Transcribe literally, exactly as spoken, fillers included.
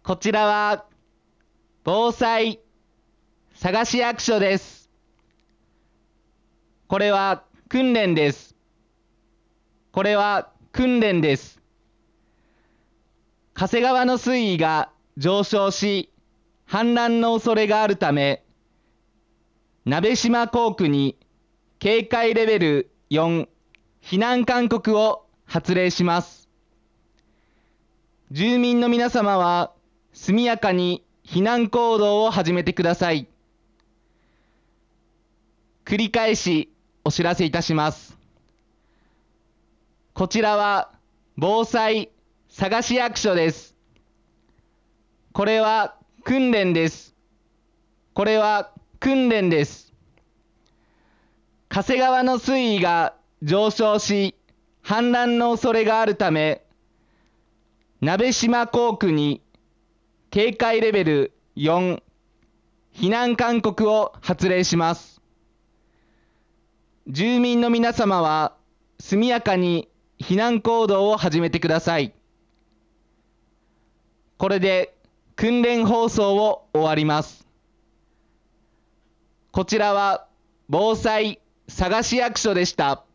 こちらは防災佐賀市役所です。これは訓練です。これは訓練です。加瀬川の水位が上昇し、氾濫の恐れがあるため、鍋島港区に警戒レベルよん、避難勧告を発令します。住民の皆様は速やかに避難行動を始めてください。繰り返しお知らせいたします。こちらは防災佐賀市役所です。これは訓練です。これは訓練です。加瀬川の水位が上昇し、氾濫の恐れがあるため、鍋島港区に警戒レベルよん、避難勧告を発令します。住民の皆様は速やかに避難行動を始めてください。これで訓練放送を終わります。こちらは防災佐賀市役所でした。